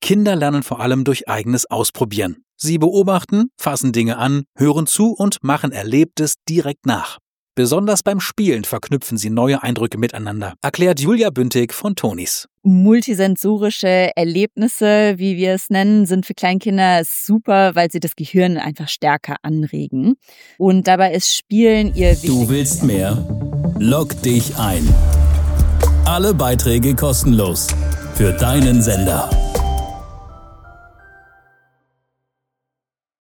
Kinder lernen vor allem durch eigenes Ausprobieren. Sie beobachten, fassen Dinge an, hören zu und machen Erlebtes direkt nach. Besonders beim Spielen verknüpfen sie neue Eindrücke miteinander, erklärt Julia Bündig von Tonis. Multisensorische Erlebnisse, wie wir es nennen, sind für Kleinkinder super, weil sie das Gehirn einfach stärker anregen. Und dabei ist Spielen ihr wichtigstes. Du willst mehr? Log dich ein. Alle Beiträge kostenlos für deinen Sender.